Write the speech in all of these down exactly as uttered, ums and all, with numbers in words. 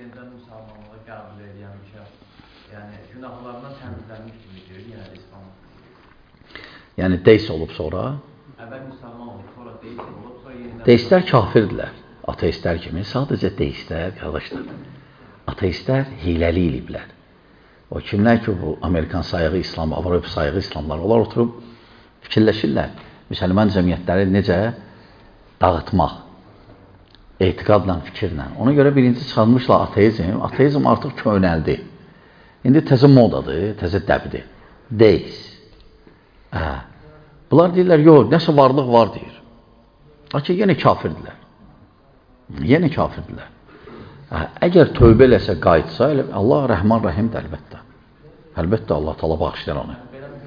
yenidən müsəlmanlığa qəbul edən bir şey. Yəni günahlarından təmizlənmiş kimi deyir, yenə də İslam. Yəni deist olub sonra? Əvvəl müsəlman olub, sonra deist olub, sonra yenidən... Deistlər kafirdirlər. Ateistlər kimi. Sadəcə deistlər, qardaşlar. Ateistlər hiləli eliblər. O kimlər ki, bu Amerikan sayığı İslam, Avropa sayığı İslamlar, onlar oturub fikirləşirlər. Müsəlman cəmiyyətləri necə dağıtmaq, etiqadla, fikirlə. Ona görə birinci çıxarmışlar ateizm. Ateizm artıq köynəldi. İndi təzə modadır, təzə dəbdir. Deist. Hə. Bunlar deyirlər, yox, nəsə varlıq var deyir. Lakin yenə kafirdirlər. Yenə kafirdirlər. Hə. Əgər tövbə eləsə, qayıtsa, Allah rəhman rəhimdir əlbəttə. Əlbəttə Allah təala bağışlayar onu.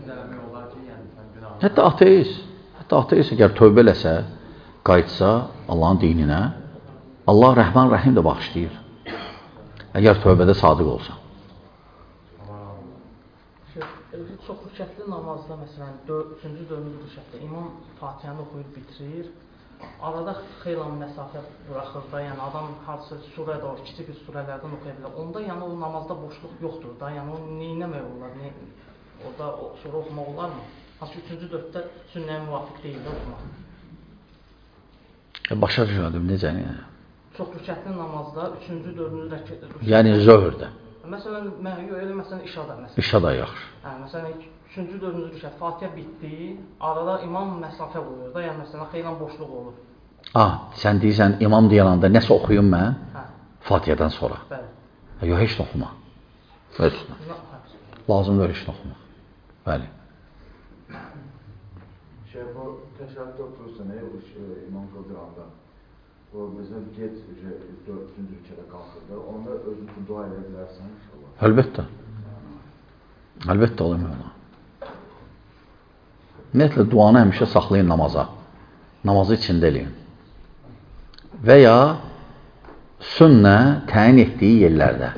Hətta ateist, hətta ateist əgər tövbə eləsə, qayıtsa Allahın dininə, Allah rəhman rəhim də bağışlayır. Əgər tövbədə sadiq olsa. Çox rükətli namazda, məsələn, üçüncü, dördüncü rükətdə imam Fatihəni oxuyub bitirir. Arada xeylan məsafə buraxır da, yəni adam hansısa surə də o, kiçik bir surələrdən oxuya bilər. Onda yəni o namazda boşluq yoxdur da, yəni o neynəmək olar, ne, orada o surə oxumaq olar mı? Hansı üçüncü, dörddə sünnəyə müvafiq deyil də oxumaq. E, başa düşmədim, necə? Yəni? Çox rükətli namazda, üçüncü, dördüncü rükətdə. Yəni zöhrdə. Məsələn, mən elə məsələn işada məsələn. İşada yaxşı. Hə, məsələn, üçüncü, dördüncü rükət Fatihə bitdi, arada imam məsafə qoyur da, yəni məsələn, xeylan boşluq olur. Ah, sən deyirsən, imam deyəndə nəsə oxuyum mən? Hə. Fatihədən sonra. Bəli. Yox, heç nə oxuma. Heç nə. Lazımdır heç nə oxuma. Bəli. Şey, bu təşəhhüddə oturursan, imam qıldıranda, o bizə gec dördüncü rükədə qalxırdı, onda özün üçün dua edə bilərsən inşallah. Əlbəttə. Əlbəttə olayım ona. Ümumiyyətlə, duanı həmişə saxlayın namaza. Namazı içində eləyin. Və ya sünnə təyin etdiyi yerlərdə.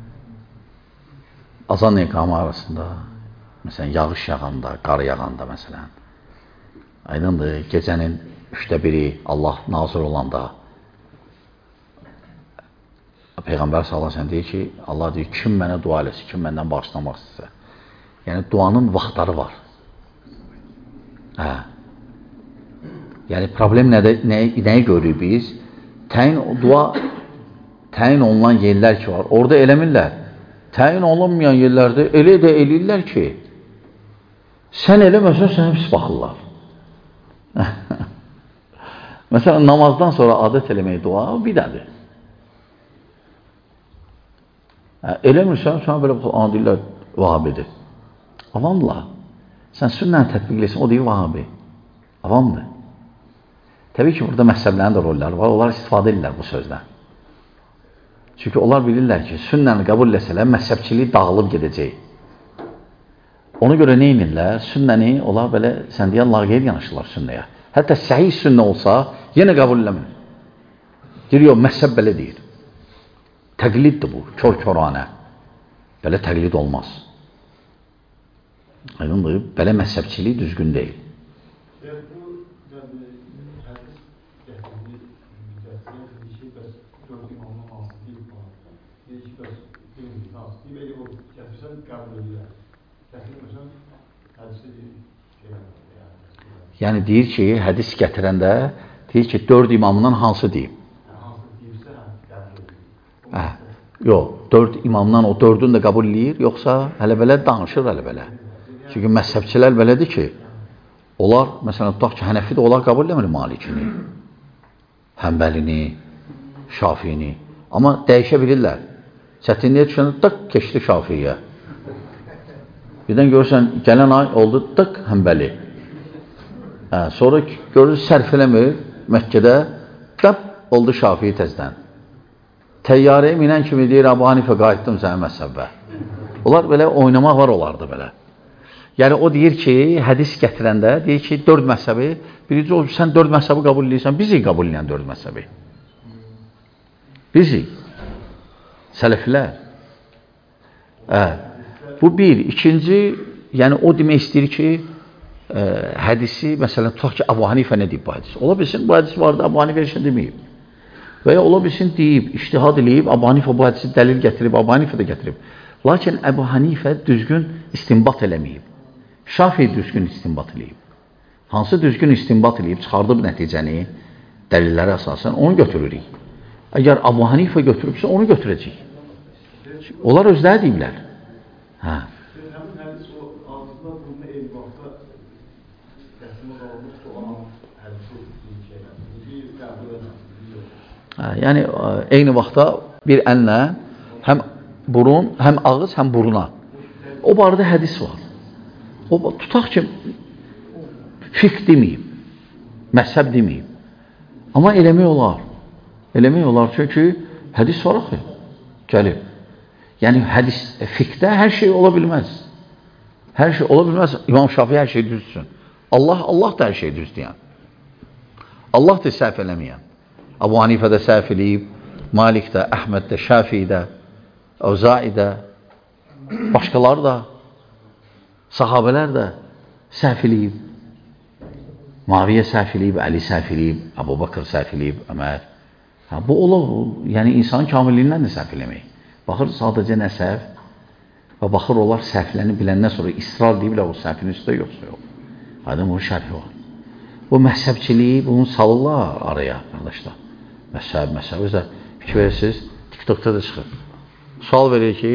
Azan iqamə arasında, məsələn, yağış yağanda, qar yağanda, məsələn. Aydındır, gecənin üçdə biri Allah nazır olanda. Peyğəmbər sallallahu əleyhi və səlləm deyir ki, Allah deyir, kim mənə dua eləsin, kim məndən bağışlamaq istəsə. Yəni, duanın vaxtları var. Hə. Yəni, problem nədə, nəyə, nəyə görürük biz? Təyin, dua təyin olunan yerlər ki var, orada eləmirlər. Təyin olunmayan yerlərdə elə də eləyirlər ki, sən eləməsən, sənə pis baxırlar. Məsələn, namazdan sonra adət eləmək dua, o bidədir. Hə, eləmirsən, sən belə ana deyirlər, vahabidir. Avamla, sən sünnəni tətbiq eləsin, o deyir vahabi. Avamdır. Təbii ki, burada məhzəblərin də rolları var, onlar istifadə edirlər bu sözdən. Çünki onlar bilirlər ki, sünnəni qəbul eləsələr, məhzəbçilik dağılıb gedəcək. Ona görə nə edirlər? Sünnəni, onlar belə, sən deyən, laqeyd yanaşırlar sünnəyə. Hətta səhih sünnə olsa, yenə qəbul eləmir. Deyir, yox, məhzəb belə deyir. Təqliddir bu, kör-köranə. Belə təqlid olmaz. Aydındır, belə məhzəbçilik düzgün deyil. Yəni deyir ki, hədis gətirəndə deyir ki, dörd imamından hansı deyib? Hə, yox, dörd imamdan o dördünü də qəbul edir, yoxsa hələ belə danışır hələ belə. Çünki məzhəbçilər belədir ki, onlar, məsələn, tutaq ki, Hənəfi də onlar qəbul eləmir Malikini, Həmbəlini, Şafini. Amma dəyişə bilirlər. Çətinliyə düşəndə tık keçdi Şafiyə. Birdən görürsən, gələn ay oldu tık Həmbəli. Hə, sonra görürüz, sərf eləmir Məkkədə, dəb oldu Şafii təzdən. Təyyarəyə minən kimi deyir, Əbu Hanifə qayıtdım sənə məzhəbə. Onlar belə oynamaq var olardı belə. Yəni o deyir ki, hədis gətirəndə deyir ki, dörd məzhəbi, birinci o, sən dörd məzhəbi qəbul edirsən, bizi qəbul edən dörd məzhəbi. Bizi. Sələflər. Hə, bu bir. İkinci, yəni o demək istəyir ki, ə, hədisi, məsələn, tutaq ki, Əbu Hanifə nə deyib bu hədis? Ola bilsin, bu hədis vardı, Əbu Hanifə heç nə deməyib. Və ya ola bilsin deyib, iştihad eləyib, Əbu Hanifə bu hədisi dəlil gətirib, Əbu Hanifə də gətirib. Lakin Əbu Hanifə düzgün istinbat eləməyib. Şafi düzgün istinbat eləyib. Hansı düzgün istinbat eləyib, çıxardıb nəticəni, dəlillərə əsasən, onu götürürük. Əgər Əbu Hanifə götürübsə, onu götürəcək. Onlar özləri deyiblər. Hə. Həmin hədis o ağzında bununla eyni vaxtda qəsmə qalmışsa olan hədisi bir qəbul edilmir. Yəni, eyni vaxtda bir əllə həm burun, həm ağız, həm buruna. O barədə hədis var. O, tutaq ki, fiqh deməyib, məzhəb deməyib. Amma eləmək olar. Eləmək olar, çünki hədis var axı, gəlib. Yəni, hədis, fiqhdə hər şey ola bilməz. Hər şey ola bilməz, İmam Şafii hər şey düzdürsün. Allah, Allah da hər şey düzdüyən. Allah da səhv eləməyən. Əbu Hanifə də səhv eləyib, Malik də, Əhməd də, Şafii də, Əvzai də, başqaları da, sahabələr də səhv eləyib. Muaviyyə səhv eləyib, Əli səhv eləyib, Əbu Bakır səhv eləyib, Ömər. Ha, bu olur, yəni insanın kamilliyindən də səhv eləmək. Baxır sadəcə nə səhv və baxır onlar səhvləni biləndən sonra israr deyiblər o səhvin üstə yoxsa yox. Aydın bunun şərhi var. Bu məhzəbçiliyi bunu salırlar araya, qardaşlar. Məhzəb, məhzəb. Özə fikir verirsiniz, TikTokda da çıxır. Sual verir ki,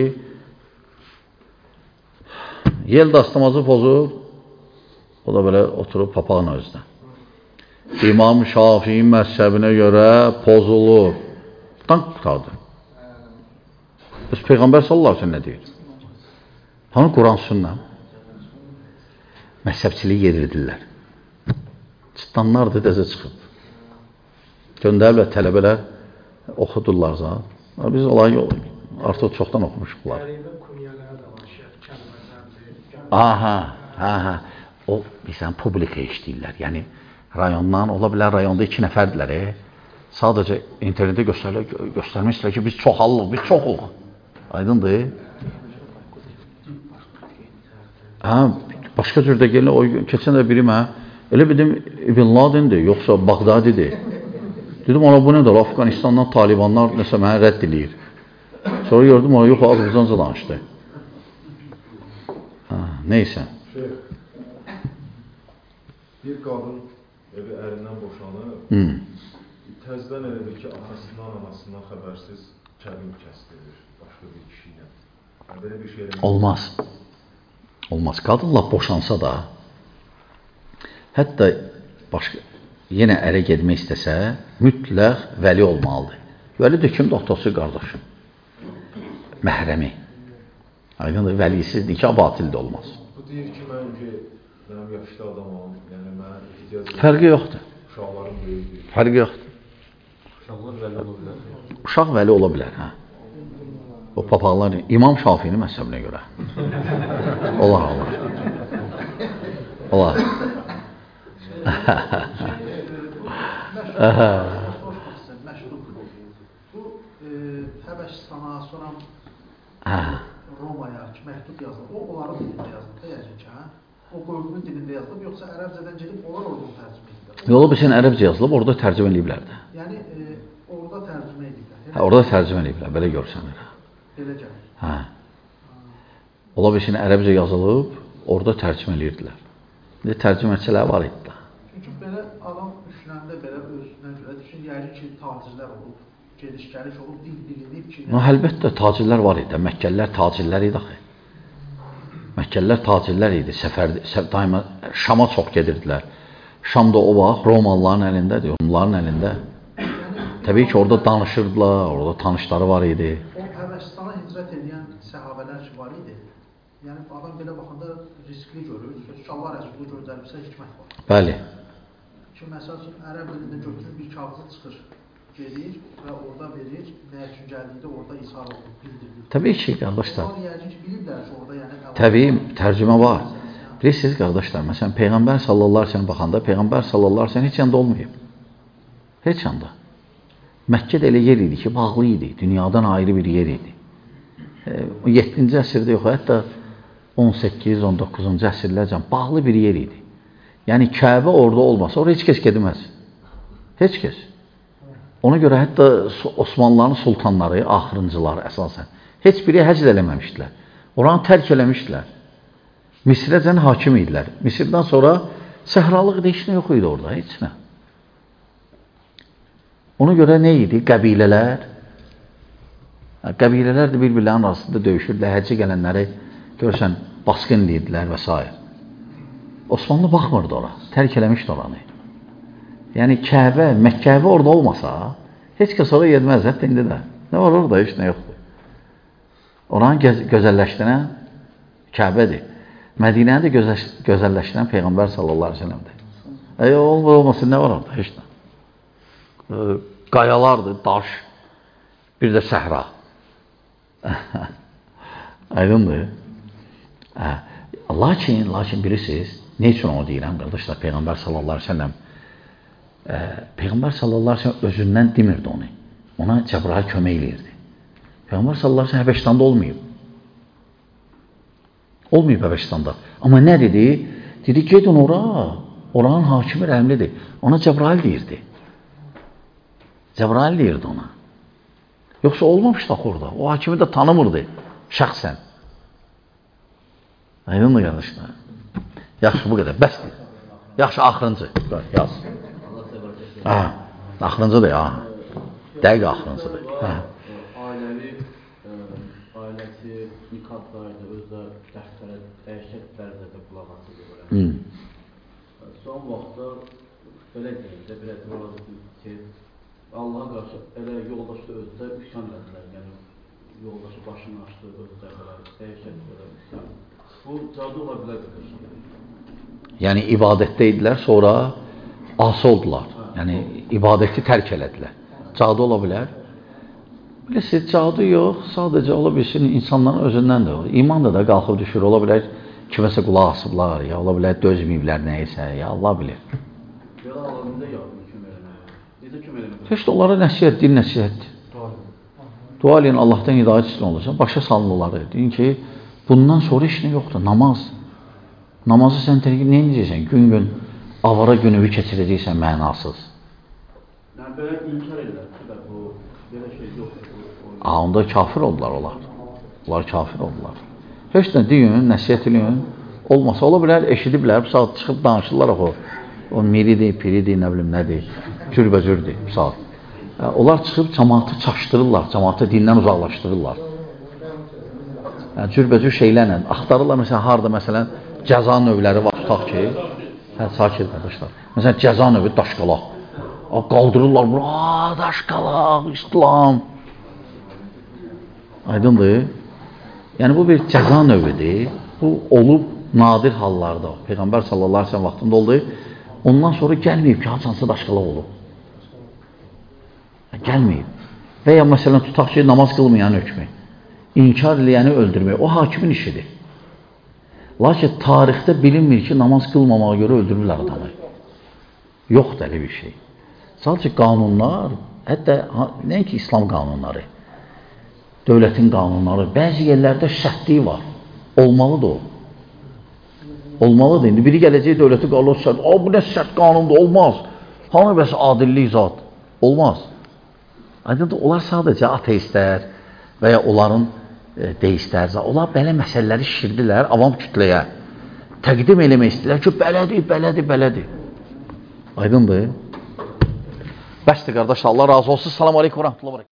yel dastamazı pozur, o da belə oturub papağın özdə. İmam Şafii məhzəbinə görə pozulur. Dank qutardı. Öz Peyğəmbər sallallahu əleyhi və səlləm nə deyir? Hanı Quran sünnə? Məhzəbçiliyi yedirdirlər. Çıtanlardır, dəzə çıxıb. Göndəriblər tələbələr, oxudurlar zat. Biz olay yolu, artıq çoxdan oxumuşuq bunlar. Aha, ha, ha. O, bilsən, publika işləyirlər. Yəni, rayondan, ola bilər, rayonda iki nəfərdirlər. E? Sadəcə internetdə göstərmək istəyirlər ki, biz çoxallıq, biz çoxuq. Aydındır. Hə, başqa cürdə gəlin, o keçən də birim, hə, elə bildim İbn Ladindir, yoxsa Bağdadidir. Dedim, ona bu nədir? Afqanistandan talibanlar nəsə mənə rədd edir. Sonra gördüm, ona yox, Azərbaycanca danışdı. Hə, neysə. Şeyh, bir qadın evi ərindən boşanır, Hmm. təzdən elədir ki, atasından, anasından xəbərsiz kəbin kəsdirir başqa bir kişi ilə. Belə bir şey eləmək Olmaz. Olmaz. Qadınla boşansa da, hətta başqa, yenə ərə gedmək istəsə, mütləq vəli olmalıdır. Vəlidir kim? Doxtosu, qardaşı. Məhrəmi. Aydındır, vəlisiz nikah batildə olmaz. Bu deyir ki, mən ki, mənim yaşlı adamam, yəni mən ehtiyac Fərqi yoxdur. uşaqlarım böyüdür. Fərqi yoxdur. Uşaqlar vəli ola bilər. Uşaq vəli ola bilər, hə. O papaqlar İmam Şafiinin məhzəbinə görə. Olar, olar. Olar. Bu Həbəşistana, sonra Romaya ki, məktub yazılır. O, onların dilində yazılır, yəqin ki, hə? O qoyunun dilində yazılıb, yoxsa ərəbcədən gedib, onlar orada tərcümə edirlər. Yola bir sən ərəbcə yazılıb, orada tərcümə ediblər də. Yəni, e, orada tərcümə edirlər. Hə, orada tərcümə ediblər, belə görsənir. Belə gəlir. Hə. Ola bir sən ərəbcə yazılıb, orada tərcümə edirdilər. İndi tərcüməçilər var idi da. Çünki belə adam üçləndə belə özünə görə düşün, yəqin ki, tacirlər olub, gediş-gəliş olub, dil bilinib ki... No, əlbəttə, tacirlər var idi. Məkkəllər tacirlər idi axı. Məkkəllər tacirlər idi. Səfər, səf, daima Şama çox gedirdilər. Şamda o vaxt Romalıların əlindədir, onların əlində. Təbii ki, orada danışırdılar, orada tanışları var idi. O Həbəşistana hicrət edən səhabələr ki, var idi. Yəni, adam belə baxanda riskli görür. Sözü ki, Allah Rəsulü göndəribsə hikmət var. Bəli. Ki, məsəl üçün, ərəb dilində götürür, bir kağızı çıxır, gedir və orada verir, nə üçün gəldikdə orada ishar olunur, bildirir. Təbii ki, qardaşlar. Onlar yəqin ki, bilirlər ki, orada yəni... Təbii, tərcümə var. Bilirsiniz, qardaşlar, məsələn, Peyğəmbər sallallahu əleyhi və səlləm baxanda, Peyğəmbər sallallahu əleyhi və səlləm heç yanda olmayıb. Heç yanda. Məkkədə elə yer idi ki, bağlı idi, dünyadan ayrı bir yer idi. yeddinci əsrdə yox, hətta on səkkiz on doqquzuncu əsrlərcən bağlı bir yer idi. Yəni, Kəbə orada olmasa, oraya heç kəs gedməz. Heç kəs. Ona görə hətta Osmanlıların sultanları, axırıncıları əsasən heç biri həcc eləməmişdilər. Oranı tərk eləmişdilər. Misrəcən hakim idilər. Misirdən sonra səhralıq heç nə yox idi orada, heç nə. Ona görə nə idi? Qəbilələr. Qəbilələr də bir-birlərinin arasında döyüşürdülər. Həccə gələnləri görürsən, basqın deyirdilər və s. Osmanlı baxmırdı ora. Tərk eləmişdi oranı. Yəni Kəbə, Məkkəbə orada olmasa, heç kəs oraya yedməz, hətta indi də. Nə var orada? Heç nə yoxdur. Oranı gözəlləşdirən Kəbədir. Mədinəni də gözəlləşdirən Peyğəmbər sallallahu aleyhi ve sellem'dir. Əgər olmasın, nə var orada? Heç nə. Qayalardır, daş, bir də səhra. Aydındır. Lakin, lakin bilirsiniz, ne üçün onu deyirəm, qardaşlar, Peyğəmbər sallallahu aleyhi ve sellem Peyğəmbər sallallahu aleyhi ve sellem özündən demirdi onu. Ona Cəbrail kömək eləyirdi. Peyğəmbər sallallahu aleyhi ve sellem Həbəşistanda olmayıb. Olmayıb Həbəşistanda. Amma nə dedi? Dedi, gedin ora. Oranın hakimi rəhmlidir. Ona Cəbrail deyirdi. Cəbrail deyirdi ona. Yoxsa olmamışdı orada. O hakimi də tanımırdı şəxsən. Aydınmı qardaşlar? Yaxşı, bu qədər. Bəsdir. Yaxşı, axırıncı. Yaz. Ha, axırıncıdır ya. Dəqiq axırıncıdır. Ha. Ailəvi, ailəsi, nikahlardı, özdə dəftərə, dəyişəklərdə də qulaq asılır. Son vaxtda belə deyil də, bir etibar ki, Allaha qarşı elə yoldaşı özdə üsyan edilər. Yəni, yoldaşı başını açdı, özdə belə, dəyişəklərdə üsyan. Bu, cadu ola bilər bir. Yəni, ibadətdə idilər, sonra asi oldular. Yəni, ibadəti tərk elədilər. Cadu ola bilər. Bilirsiniz, cadu yox, sadəcə ola bilsin, insanların özündən də olur. İman da da qalxıb düşür, ola bilər, kiməsə qulaq asıblar, ya ola bilər, dözməyiblər nəyəsə, ya Allah bilir. Belə alanında yardım kim eləmək? Necə kim eləmək? Heç də onlara nəsiyyət, din nəsiyyətdir. Dua eləyin, Allahdan hidayət istəyən olursan, başa salın onları. Deyin ki, bundan sonra heç nə yoxdur, namaz. Namazı sən tərkib nə edəcəksən? Gün-gün avara günüvü keçirəcəksən mənasız. Yəni, belə inkar edirlər ki, bu, belə şey yoxdur. Aa, onda kafir oldular onlar. Onlar kafir oldular. Heç nə deyin, nəsiyyət eləyin. Olmasa, ola bilər, eşidiblər, bu saat çıxıb danışırlar o. O miridir, piridir, nə bilim, nədir, cürbəcürdür, bu saat. Onlar çıxıb cəmaatı çaşdırırlar, cəmaatı dindən uzaqlaşdırırlar. Yəni, cürbəcür şeylərlə axtarırlar, məsələn, harada, məsələn, cəza növləri var, tutaq ki, hə, sakit qardaşlar. Məsələn, cəza növü daşqalaq. Qaldırırlar, bura, daşqalaq, İslam. Aydındır. Yəni, bu bir cəza növüdür. Bu, olub nadir hallarda. Peyğəmbər sallallahu aleyhi ve sellem vaxtında oldu. Ondan sonra gəlməyib ki, haçansı daşqalaq olub. Gəlməyib. Və ya, məsələn, tutaq ki, namaz qılmayan hökmü. İnkar eləyəni öldürmək. O, hakimin işidir. Lakin tarixdə bilinmir ki, namaz qılmamağa görə öldürürlər adamı. Yoxdur elə bir şey. Sadəcə qanunlar, hətta nəinki İslam qanunları, dövlətin qanunları, bəzi yerlərdə şərtliyi var. Olmalıdır o. Olmalıdır. İndi biri gələcək dövləti qanunu şərt. O, bu nə sərt qanundur, olmaz. Hanı bəs adillik zat? Olmaz. Aydındır, onlar sadəcə ateistlər və ya onların e, deistlər, onlar belə məsələləri şişirdilər avam kütləyə. Təqdim eləmək istəyirlər ki, belədir, belədir, belədir. Aydındır. Bəsdir qardaşlar, Allah razı olsun. Selamun aleyküm və rəhmətullah.